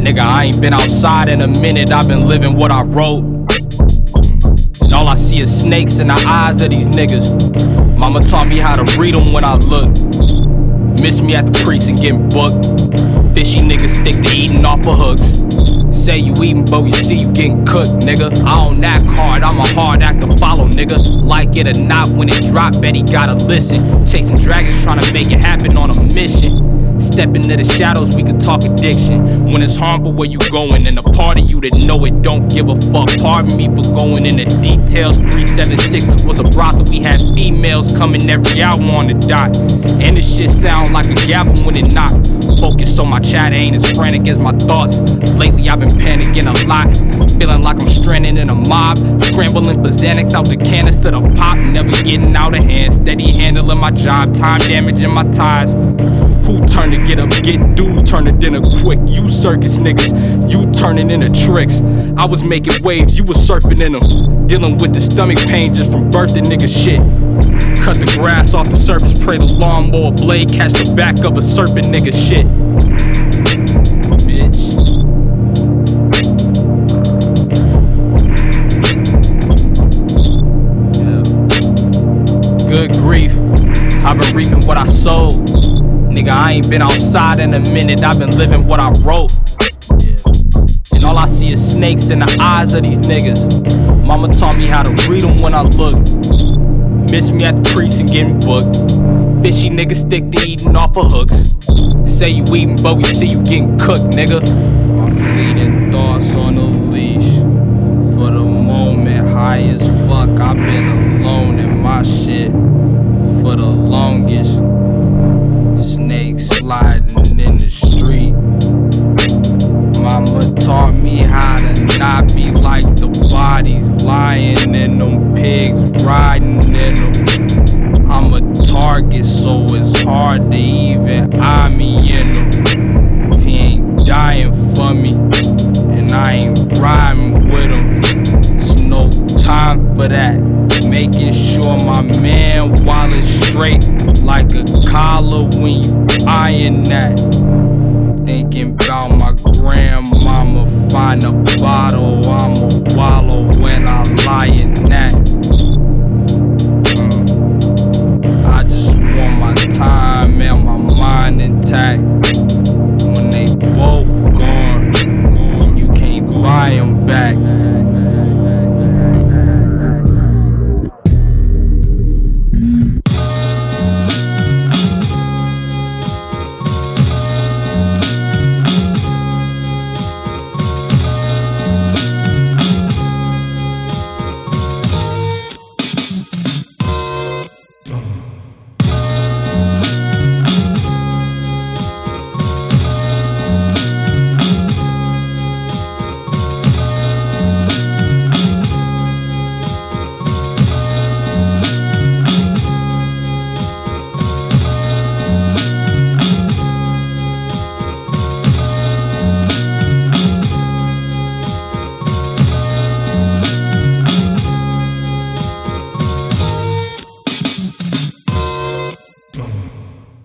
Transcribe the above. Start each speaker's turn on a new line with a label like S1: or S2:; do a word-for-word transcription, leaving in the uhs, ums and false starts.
S1: Nigga, I ain't been outside in a minute, I've been living what I wrote. And all I see is snakes in the eyes of these niggas. Mama taught me how to read them when I look. Miss me at the precinct getting booked. Fishy niggas stick to eating off of hooks. Say you eating, but we see you getting cooked, nigga. I don't act hard, I'm a hard act to follow, nigga. Like it or not, when it drop, bet he gotta listen. Chasing dragons, trying to make it happen on a mission. Step into the shadows, we could talk addiction. When it's harmful where you going, and a part of you that know it don't give a fuck. Pardon me for going into details. Three seven six was a brothel, we had females coming every hour on the dot. And this shit sound like a gavel when it knock. Focus on my chatter, ain't as frantic as my thoughts. Lately I've been panicking a lot, feeling like I'm stranded in a mob. Scrambling for Xanax out the canister to pop. Never getting out of hand, steady handling my job. Time damaging my ties. Who turn to get up, get dude, turn it into quick. You circus niggas, you turning into tricks. I was making waves, you was surfing in them. Dealing with the stomach pain just from birthing nigga shit. Cut the grass off the surface, pray the lawnmower blade catch the back of a serpent nigga shit. Bitch. Yeah. Good grief, I've been reaping what I sowed. Nigga, I ain't been outside in a minute, I've been living what I wrote. Yeah. And all I see is snakes in the eyes of these niggas. Mama taught me how to read them when I look. Miss me at the precinct getting booked. Fishy niggas stick to eating off of hooks. Say you eating, but we see you getting cooked, nigga. My fleeting thoughts on a leash. For the moment, high as fuck. I've been alone in my shit for the longest. Snakes sliding in the street. Mama taught me how to not be like the bodies lying in them, pigs riding in them. I'm a target, so it's hard to even eye me in them. If he ain't dying for me, and I ain't riding with him, it's no time for that. Making sure my man wallet's straight like a collar when you eyeing that. Thinking about my grandmama, find a bottle, I'ma wallow when I lie in that. Mm. I just want my time and my mind intact. When they both gone, you can't buy them back.